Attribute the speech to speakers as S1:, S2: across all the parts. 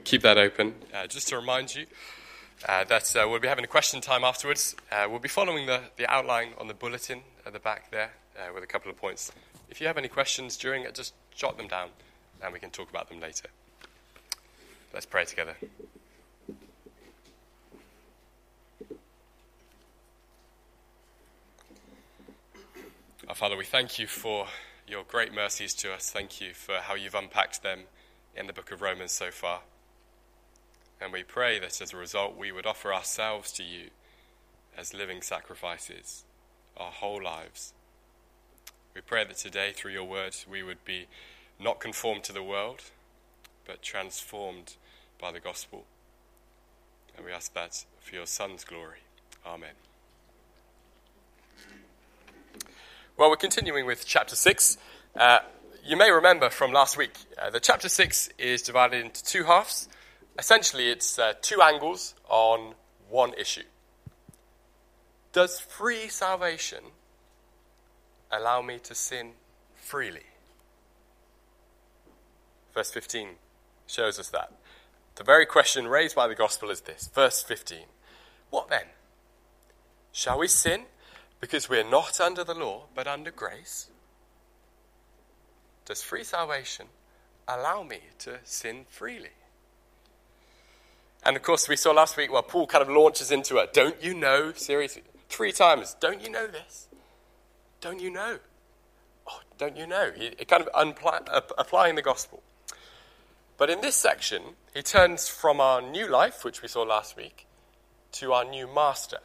S1: keep that open. Just to remind you that we'll be having a question time afterwards. We'll be following the outline on the bulletin at the back there with a couple of points. If you have any questions during it, just jot them down and we can talk about them later. Let's pray together. Our Father, we thank you for your great mercies to us. Thank you for how you've unpacked them in the book of Romans so far. And we pray that as a result we would offer ourselves to you as living sacrifices, our whole lives. We pray that today through your word we would be not conformed to the world, but transformed by the gospel. And we ask that for your Son's glory. Amen. Well, we're continuing with chapter 6. You may remember from last week that chapter 6 is divided into two halves. Essentially, it's two angles on one issue. Does free salvation allow me to sin freely? Verse 15 shows us that. The very question raised by the gospel is this. Verse 15. What then? Shall we sin because we're not under the law, but under grace? Does free salvation allow me to sin freely? And of course, we saw last week, Paul kind of launches into a don't you know series 3 times. Don't you know this? Don't you know? Oh, don't you know? He kind of applying the gospel. But in this section, he turns from our new life, which we saw last week, to our new master.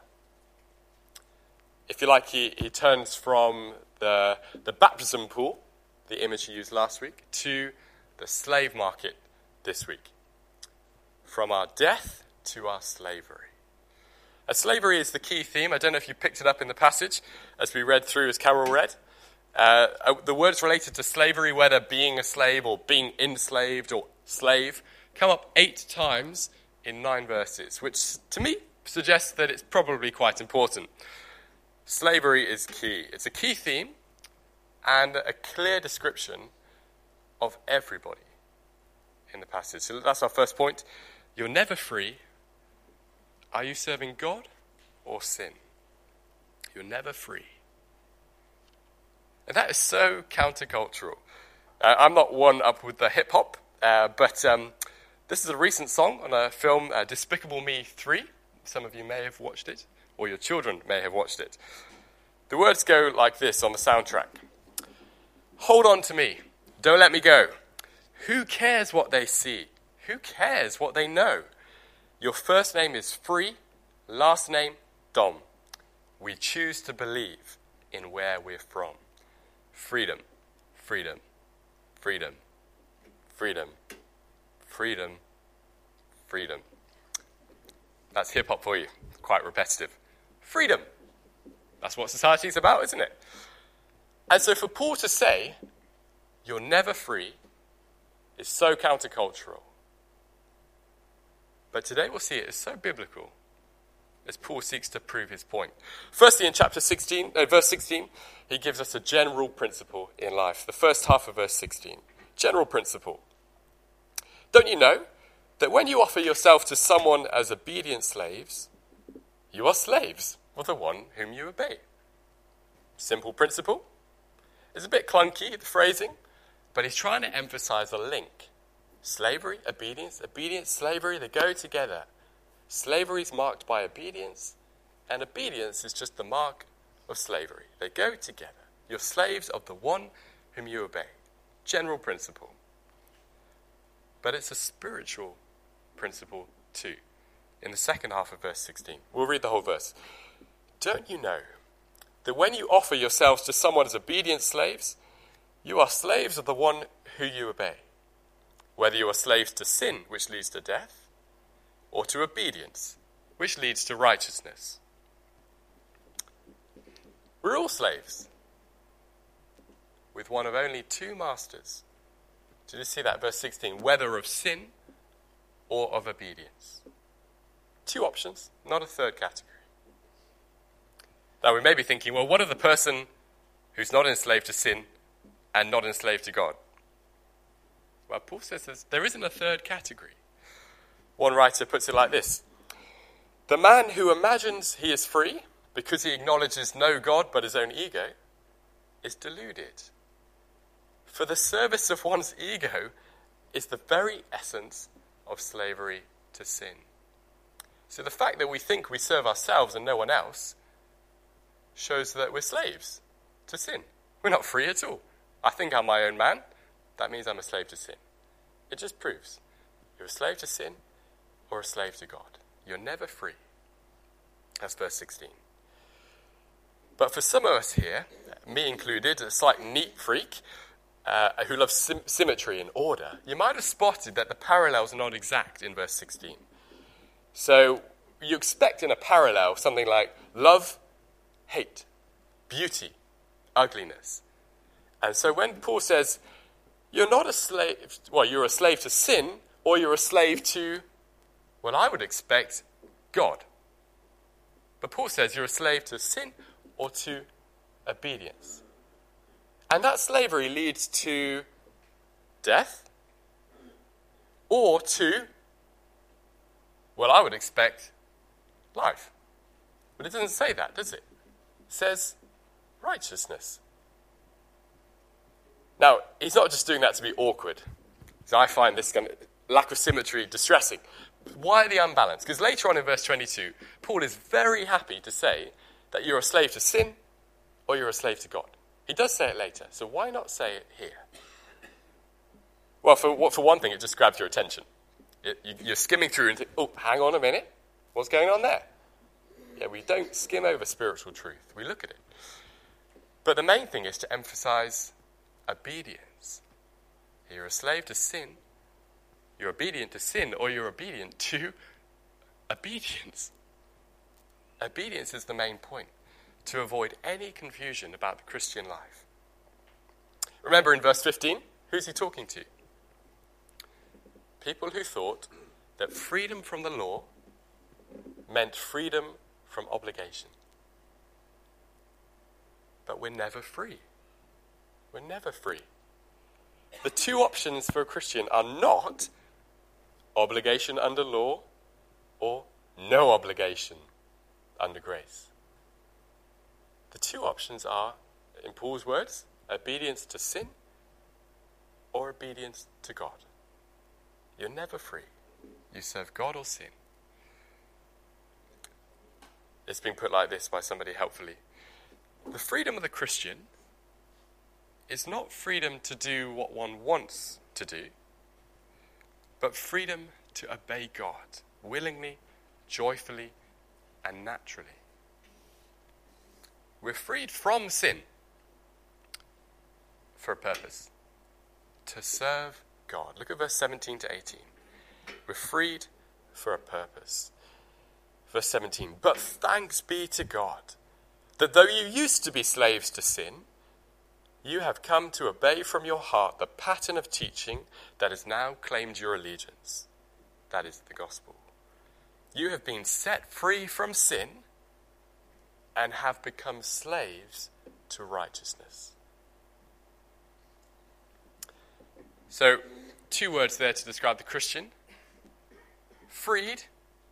S1: If you like, he turns from the baptism pool, the image he used last week, to the slave market this week. From our death to our slavery. And slavery is the key theme. I don't know if you picked it up in the passage as we read through, as Carol read. The words related to slavery, whether being a slave or being enslaved or slave, come up 8 times in 9 verses, which to me suggests that it's probably quite important. Slavery is key. It's a key theme and a clear description of everybody in the passage. So that's our first point. You're never free. Are you serving God or sin? You're never free. And that is so countercultural. I'm not one up with the hip-hop, but this is a recent song on a film, Despicable Me 3. Some of you may have watched it, or your children may have watched it. The words go like this on the soundtrack. Hold on to me. Don't let me go. Who cares what they see? Who cares what they know? Your first name is Free, last name Dom. We choose to believe in where we're from. Freedom, freedom, freedom, freedom, freedom, freedom. That's hip-hop for you. Quite repetitive. Freedom. That's what society's about, isn't it? And so for Paul to say, you're never free, is so countercultural. But today we'll see it is so biblical as Paul seeks to prove his point. Firstly, in verse 16, he gives us a general principle in life. The first half of verse 16. General principle. Don't you know that when you offer yourself to someone as obedient slaves, you are slaves of the one whom you obey? Simple principle. It's a bit clunky, the phrasing, but he's trying to emphasize a link. Slavery, obedience, slavery, they go together. Slavery is marked by obedience, and obedience is just the mark of slavery. They go together. You're slaves of the one whom you obey. General principle. But it's a spiritual principle too. In the second half of verse 16. We'll read the whole verse. Don't you know that when you offer yourselves to someone as obedient slaves, you are slaves of the one who you obey? Whether you are slaves to sin, which leads to death, or to obedience, which leads to righteousness. We're all slaves, with one of only 2 masters. Did you see that? Verse 16, whether of sin or of obedience. 2 options, not a third category. Now we may be thinking, well, what of the person who's not enslaved to sin and not enslaved to God? Well, Paul says there isn't a third category. One writer puts it like this: the man who imagines he is free because he acknowledges no God but his own ego is deluded. For the service of one's ego is the very essence of slavery to sin. So the fact that we think we serve ourselves and no one else shows that we're slaves to sin. We're not free at all. I think I'm my own man. That means I'm a slave to sin. It just proves you're a slave to sin or a slave to God. You're never free. That's verse 16. But for some of us here, me included, a slight neat freak, who loves symmetry and order, you might have spotted that the parallels are not exact in verse 16. So you expect in a parallel something like love, hate, beauty, ugliness. And so when Paul says, you're not a slave, well, you're a slave to sin, or you're a slave to, well, I would expect God. But Paul says you're a slave to sin or to obedience. And that slavery leads to death or to, well, I would expect life. But it doesn't say that, does it? It says righteousness. Now, he's not just doing that to be awkward. So I find this kind of lack of symmetry distressing. Why the unbalance? Because later on in verse 22, Paul is very happy to say that you're a slave to sin or you're a slave to God. He does say it later, so why not say it here? Well, for one thing, it just grabs your attention. You're skimming through and think, oh, hang on a minute. What's going on there? Yeah, we don't skim over spiritual truth. We look at it. But the main thing is to emphasize obedience. You're a slave to sin. You're obedient to sin, or you're obedient to obedience. Obedience is the main point, to avoid any confusion about the Christian life. Remember in verse 15, who's he talking to? People who thought that freedom from the law meant freedom from obligation. But we're never free. We're never free. The two options for a Christian are not obligation under law or no obligation under grace. The two options are, in Paul's words, obedience to sin or obedience to God. You're never free. You serve God or sin. It's been put like this by somebody helpfully. The freedom of the Christian is not freedom to do what one wants to do, but freedom to obey God willingly, joyfully, and naturally. We're freed from sin for a purpose, to serve God. Look at verse 17 to 18. We're freed for a purpose. Verse 17, but thanks be to God, that though you used to be slaves to sin, you have come to obey from your heart the pattern of teaching that has now claimed your allegiance. That is the gospel. You have been set free from sin and have become slaves to righteousness. So, two words there to describe the Christian: freed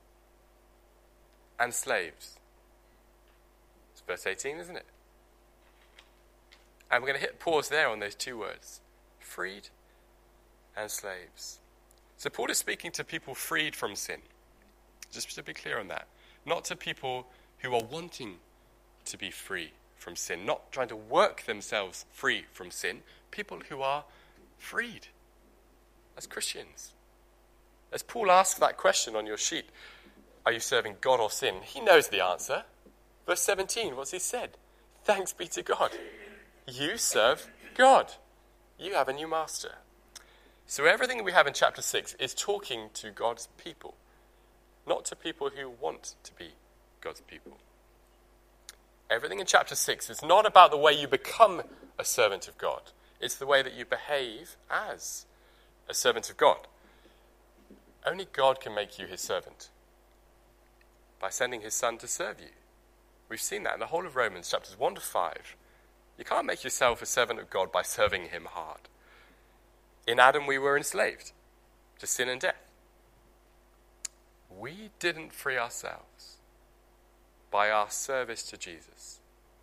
S1: and slaves. It's verse 18, isn't it? And we're going to hit pause there on those two words: freed and slaves. So Paul is speaking to people freed from sin. Just to be clear on that. Not to people who are wanting to be free from sin, not trying to work themselves free from sin. People who are freed as Christians. As Paul asks that question on your sheet, are you serving God or sin? He knows the answer. Verse 17, what's he said? Thanks be to God. You serve God. You have a new master. So everything we have in chapter 6 is talking to God's people, not to people who want to be God's people. Everything in chapter 6 is not about the way you become a servant of God. It's the way that you behave as a servant of God. Only God can make you his servant by sending his son to serve you. We've seen that in the whole of Romans, chapters 1 to 5. You can't make yourself a servant of God by serving him hard. In Adam, we were enslaved to sin and death. we didn't free ourselves by our service to Jesus.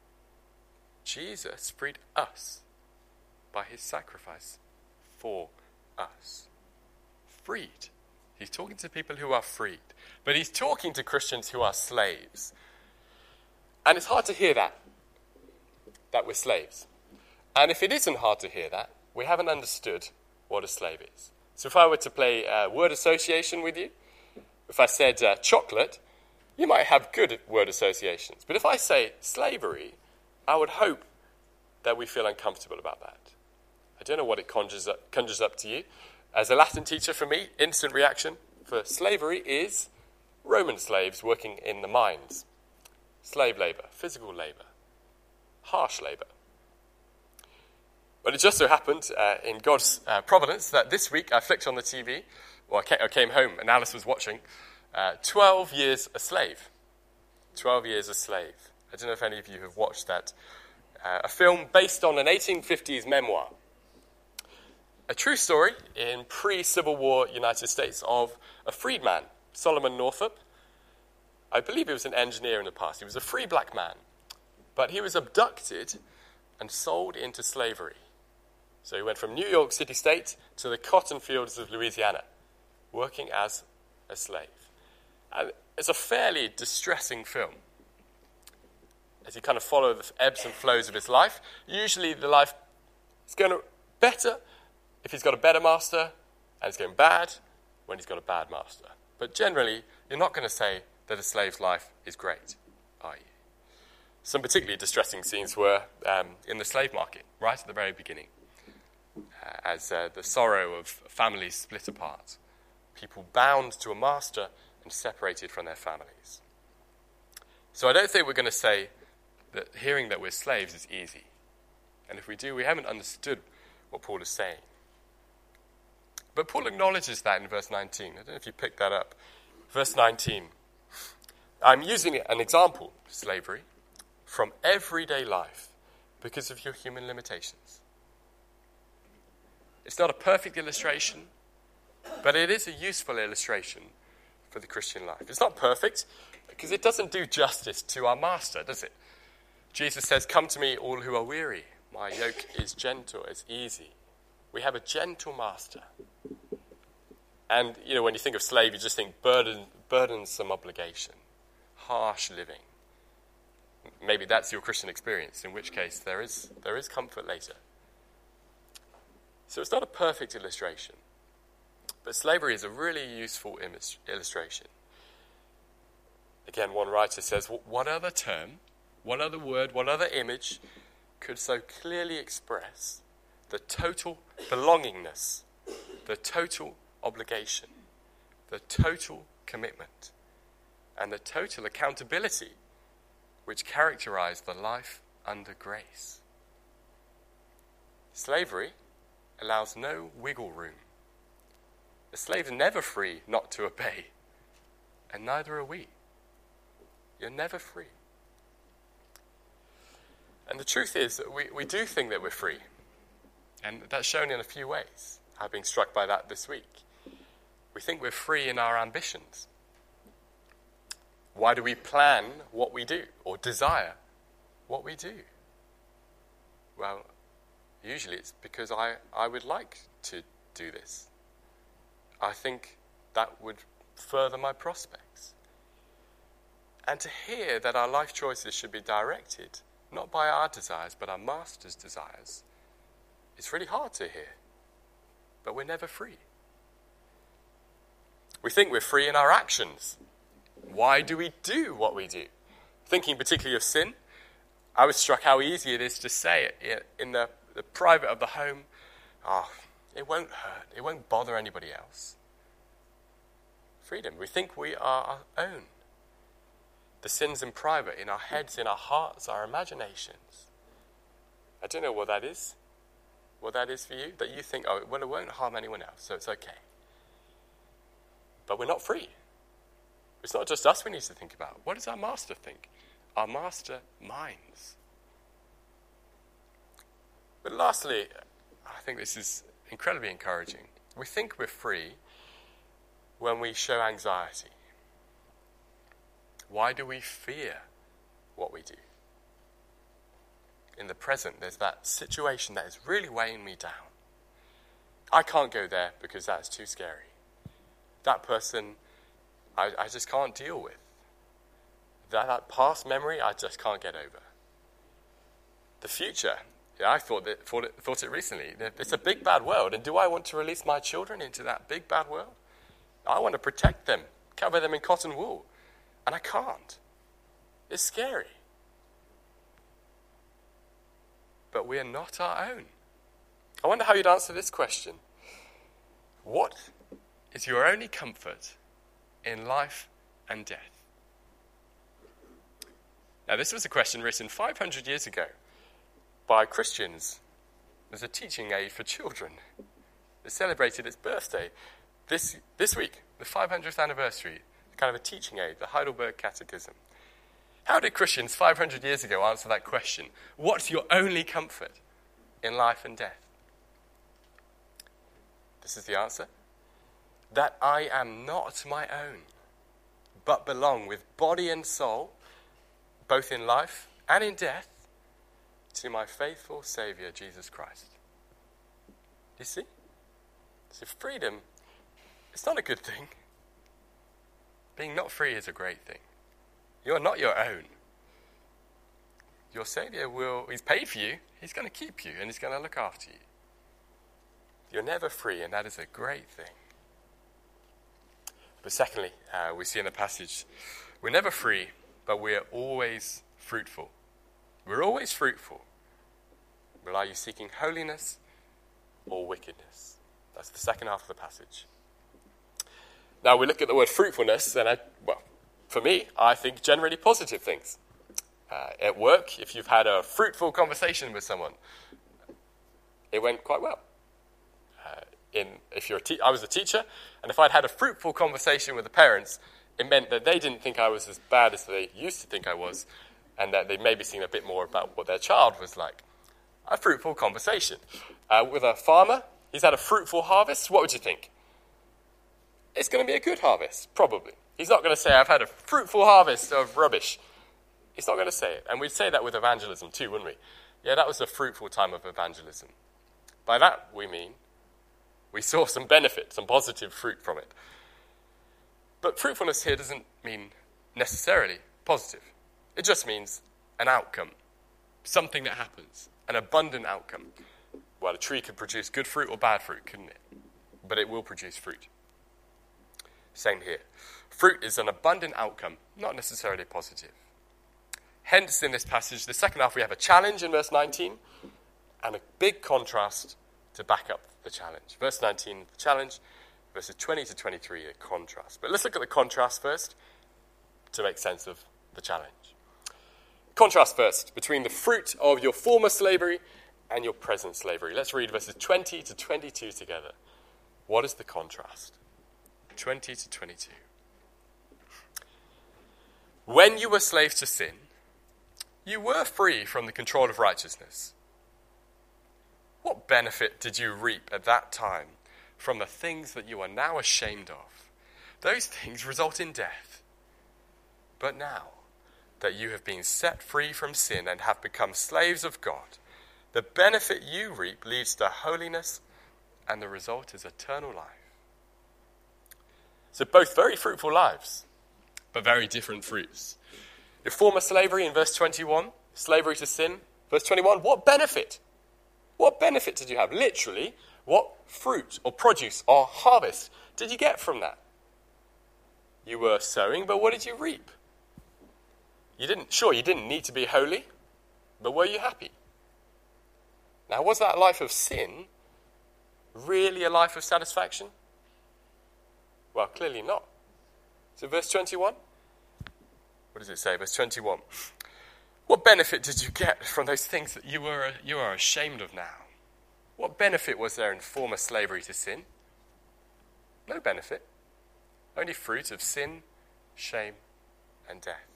S1: Jesus freed us by his sacrifice for us. Freed. He's talking to people who are freed. But he's talking to Christians who are slaves. And it's hard to hear that we're slaves. And if it isn't hard to hear that, we haven't understood what a slave is. So if I were to play word association with you, if I said chocolate, you might have good word associations. But if I say slavery, I would hope that we feel uncomfortable about that. I don't know what it conjures up to you. As a Latin teacher, for me, instant reaction for slavery is Roman slaves working in the mines. Slave labour, physical labour, harsh labour. But it just so happened in God's providence that this week I flicked on the TV, I came home and Alice was watching 12 Years a Slave. 12 Years a Slave. I don't know if any of you have watched that. A film based on an 1850s memoir. A true story in pre-Civil War United States of a freedman, Solomon Northup. I believe he was an engineer in the past. He was a free black man. But he was abducted and sold into slavery. So he went from New York City State to the cotton fields of Louisiana, working as a slave. And it's a fairly distressing film. As you kind of follow the ebbs and flows of his life, usually the life is going better if he's got a better master, and it's going bad when he's got a bad master. But generally, you're not going to say that a slave's life is great, are you? Some particularly distressing scenes were in the slave market, right at the very beginning, as the sorrow of families split apart, people bound to a master and separated from their families. So I don't think we're going to say that hearing that we're slaves is easy. And if we do, we haven't understood what Paul is saying. But Paul acknowledges that in verse 19. I don't know if you picked that up. Verse 19. I'm using an example, slavery, from everyday life because of your human limitations. It's not a perfect illustration, but it is a useful illustration for the Christian life. It's not perfect because it doesn't do justice to our master, does it? Jesus says, "Come to me, all who are weary. My yoke is gentle, it's easy." We have a gentle master. And, when you think of slave, you just think burdensome obligation, harsh living. Maybe that's your Christian experience, in which case there is comfort later. So it's not a perfect illustration, but slavery is a really useful illustration. Again, one writer says, what other term, what other word, what other image could so clearly express the total belongingness, the total obligation, the total commitment, and the total accountability which characterize the life under grace? Slavery allows no wiggle room. The slave is never free not to obey, and neither are we. You're never free. And the truth is that we do think that we're free, and that's shown in a few ways. I've been struck by that this week. We think we're free in our ambitions. Why do we plan what we do or desire what we do? Well, usually it's because I would like to do this. I think that would further my prospects. And to hear that our life choices should be directed not by our desires but our master's desires, it's really hard to hear. But we're never free. We think we're free in our actions. Why do we do what we do? Thinking particularly of sin, I was struck how easy it is to say it in the private of the home. It won't hurt. It won't bother anybody else. Freedom. We think we are our own. The sins in private, in our heads, in our hearts, our imaginations. I don't know what that is. What that is for you. That you think, it won't harm anyone else, so it's okay. But we're not free. It's not just us we need to think about. What does our master think? Our master minds. But lastly, I think this is incredibly encouraging. We think we're free when we show anxiety. Why do we fear what we do? In the present, there's that situation that is really weighing me down. I can't go there because that's too scary. That person, I just can't deal with. That past memory, I just can't get over. The future, I thought it recently. It's a big, bad world, and do I want to release my children into that big, bad world? I want to protect them, cover them in cotton wool, and I can't. It's scary. But we are not our own. I wonder how you'd answer this question. What is your only comfort in life and death? Now, this was a question written 500 years ago by Christians as a teaching aid for children. It celebrated its birthday this week, the 500th anniversary, kind of a teaching aid, the Heidelberg Catechism. How did Christians 500 years ago answer that question? What's your only comfort in life and death? This is the answer. That I am not my own, but belong with body and soul, both in life and in death, to my faithful Saviour, Jesus Christ. You see? So freedom, it's not a good thing. Being not free is a great thing. You're not your own. Your Saviour he's paid for you, he's going to keep you, and he's going to look after you. You're never free, and that is a great thing. But secondly, we see in the passage, we're never free, but we're always fruitful. We're always fruitful. Well, are you seeking holiness or wickedness? That's the second half of the passage. Now we look at the word fruitfulness, and for me, I think generally positive things. At work, if you've had a fruitful conversation with someone, it went quite well. I was a teacher, and if I'd had a fruitful conversation with the parents, it meant that they didn't think I was as bad as they used to think I was, and that they'd maybe seen a bit more about what their child was like. A fruitful conversation. With a farmer, he's had a fruitful harvest. What would you think? It's going to be a good harvest, probably. He's not going to say, I've had a fruitful harvest of rubbish. He's not going to say it. And we'd say that with evangelism too, wouldn't we? Yeah, that was a fruitful time of evangelism. By that, we mean we saw some benefit, some positive fruit from it. But fruitfulness here doesn't mean necessarily positive. It just means an outcome, something that happens, an abundant outcome. Well, a tree could produce good fruit or bad fruit, couldn't it? But it will produce fruit. Same here. Fruit is an abundant outcome, not necessarily positive. Hence, in this passage, the second half, we have a challenge in verse 19 and a big contrast to back up the challenge. Verse 19, the challenge. Verses 20 to 23, a contrast. But let's look at the contrast first to make sense of the challenge. Contrast first between the fruit of your former slavery and your present slavery. Let's read verses 20 to 22 together. What is the contrast? 20 to 22. When you were slaves to sin, you were free from the control of righteousness. What benefit did you reap at that time from the things that you are now ashamed of? Those things result in death. But now that you have been set free from sin and have become slaves of God, the benefit you reap leads to holiness, and the result is eternal life. So both very fruitful lives, but very different fruits. Your former slavery in verse 21, slavery to sin. Verse 21, what benefit? What benefit did you have? Literally, what fruit or produce or harvest did you get from that? You were sowing, but what did you reap? You didn't need to be holy, but were you happy? Now, was that life of sin really a life of satisfaction? Well, clearly not. So verse 21, what does it say? Verse 21, what benefit did you get from those things that you are ashamed of now? What benefit was there in former slavery to sin? No benefit. Only fruit of sin, shame, and death.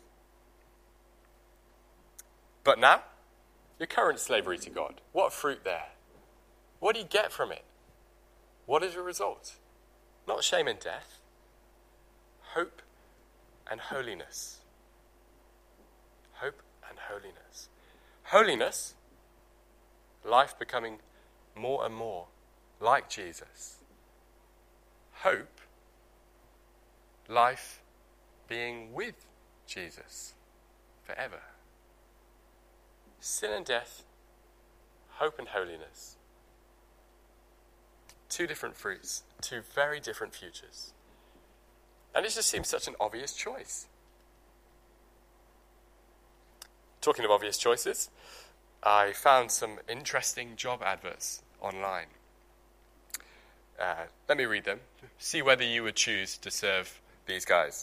S1: But now, your current slavery to God, what fruit there? What do you get from it? What is your result? Not shame and death, hope and holiness Hope and holiness. Holiness, life becoming more and more like Jesus. Hope, life being with Jesus forever. Sin and death, hope and holiness. Two different fruits, two very different futures. And it just seems such an obvious choice. Talking of obvious choices, I found some interesting job adverts online. Let me read them. See whether you would choose to serve these guys.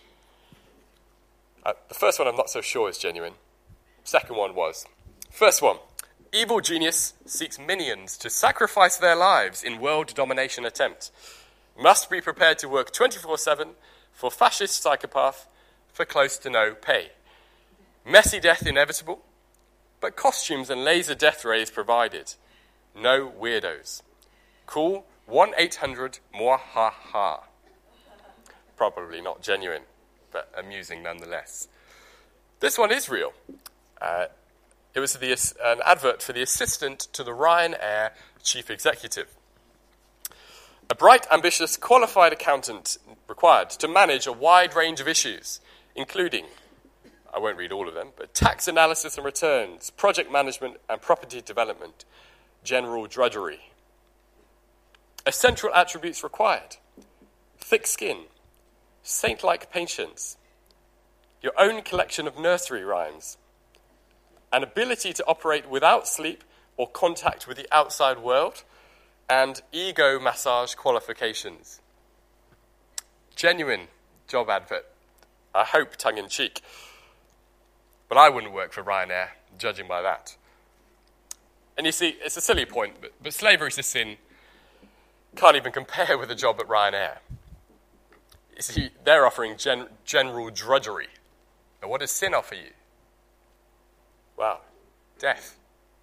S1: The first one I'm not so sure is genuine. Second one was. First one. Evil genius seeks minions to sacrifice their lives in world domination attempt. Must be prepared to work 24/7 for fascist psychopath for close to no pay. Messy death inevitable, but costumes and laser death rays provided. No weirdos. Call 1-800-MOIHA-HA. Probably not genuine, but amusing nonetheless. This one is real. It was an advert for the assistant to the Ryanair chief executive. A bright, ambitious, qualified accountant required to manage a wide range of issues, including, I won't read all of them, but tax analysis and returns, project management and property development, general drudgery. Essential attributes required: thick skin, saint-like patience, your own collection of nursery rhymes, an ability to operate without sleep or contact with the outside world, and ego massage qualifications. Genuine job advert. I hope tongue-in-cheek. But I wouldn't work for Ryanair, judging by that. And you see, it's a silly point, but slavery to sin can't even compare with a job at Ryanair. You see, they're offering general drudgery. Now, what does sin offer you? Well, death.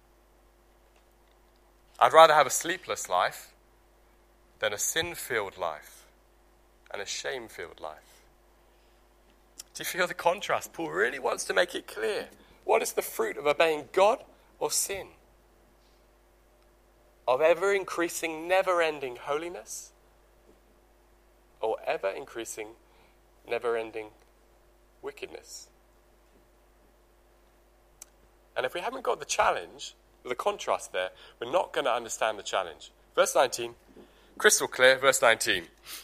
S1: I'd rather have a sleepless life than a sin-filled life and a shame-filled life. Do you feel the contrast? Paul really wants to make it clear. What is the fruit of obeying God or sin? Of ever-increasing, never-ending holiness? Or ever-increasing, never-ending wickedness? And if we haven't got the challenge, the contrast there, we're not going to understand the challenge. Verse 19, crystal clear, verse 19.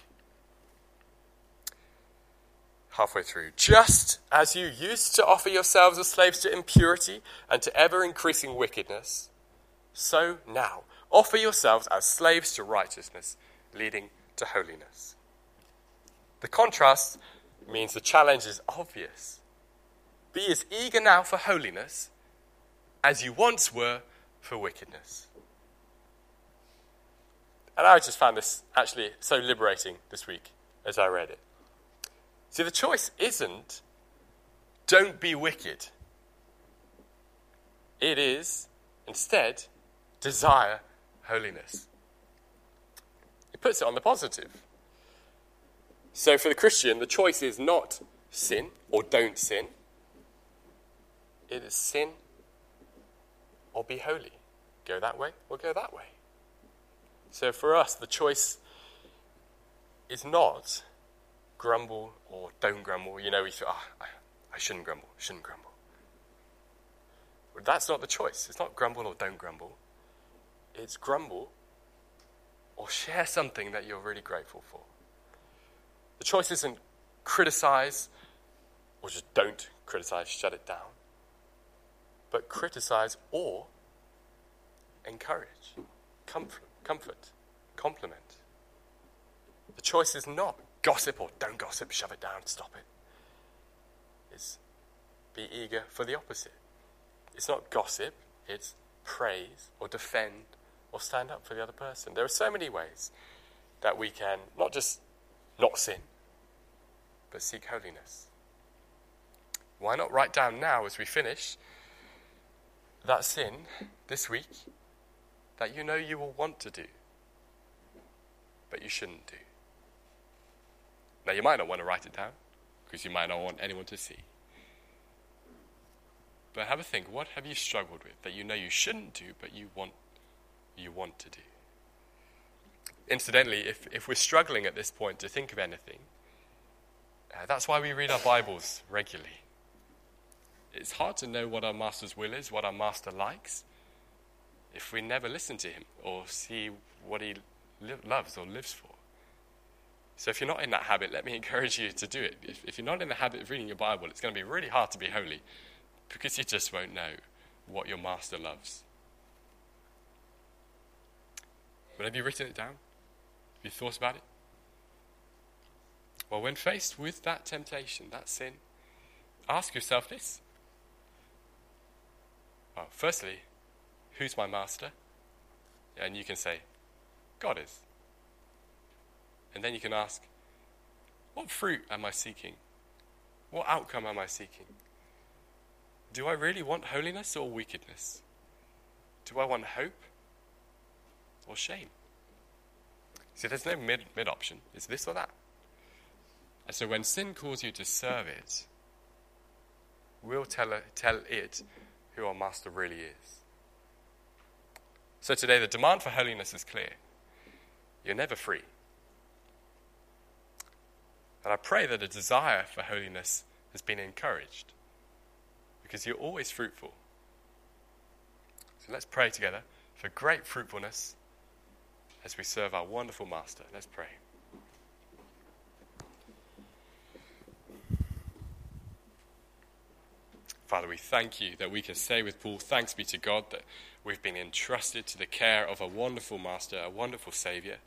S1: Halfway through. Just as you used to offer yourselves as slaves to impurity and to ever-increasing wickedness, so now offer yourselves as slaves to righteousness, leading to holiness. The contrast means the challenge is obvious. Be as eager now for holiness as you once were for wickedness. And I just found this actually so liberating this week as I read it. See, the choice isn't don't be wicked. It is, instead, desire holiness. It puts it on the positive. So for the Christian, the choice is not sin or don't sin. It is sin or be holy. Go that way or go that way. So for us, the choice is not grumble or don't grumble. You know, we feel, I shouldn't grumble. But that's not the choice. It's not grumble or don't grumble. It's grumble or share something that you're really grateful for. The choice isn't criticize or just don't criticize, shut it down. But criticize or encourage, comfort, compliment. The choice is not gossip or don't gossip, shove it down, stop it. It's be eager for the opposite. It's not gossip, it's praise or defend or stand up for the other person. There are so many ways that we can not just not sin, but seek holiness. Why not write down now as we finish that sin this week that you know you will want to do, but you shouldn't do. Now, you might not want to write it down because you might not want anyone to see. But have a think, what have you struggled with that you know you shouldn't do, but you want to do? Incidentally, if we're struggling at this point to think of anything, that's why we read our Bibles regularly. It's hard to know what our Master's will is, what our Master likes, if we never listen to him or see what he loves or lives for. So if you're not in that habit, let me encourage you to do it. If you're not in the habit of reading your Bible, it's going to be really hard to be holy because you just won't know what your Master loves. But have you written it down? Have you thought about it? Well, when faced with that temptation, that sin, ask yourself this. Well, firstly, who's my master? And you can say, God is. And then you can ask, what fruit am I seeking? What outcome am I seeking? Do I really want holiness or wickedness? Do I want hope or shame? See, there's no mid option. It's this or that. And so when sin calls you to serve it, we'll tell it who our master really is. So today, the demand for holiness is clear. You're never free. And I pray that a desire for holiness has been encouraged, because you're always fruitful. So let's pray together for great fruitfulness as we serve our wonderful Master. Let's pray. Father, we thank you that we can say with Paul, thanks be to God that we've been entrusted to the care of a wonderful Master, a wonderful Saviour.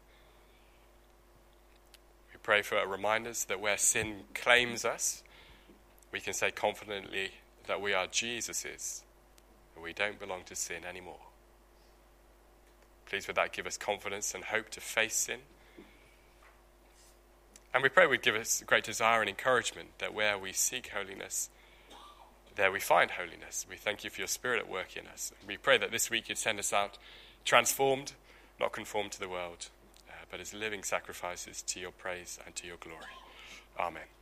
S1: We pray for reminders that where sin claims us, we can say confidently that we are Jesus's, and we don't belong to sin anymore. Please, with that, give us confidence and hope to face sin. And we pray would give us great desire and encouragement that where we seek holiness, there we find holiness. We thank you for your Spirit at work in us. We pray that this week you'd send us out transformed, not conformed to the world, but as living sacrifices to your praise and to your glory. Amen.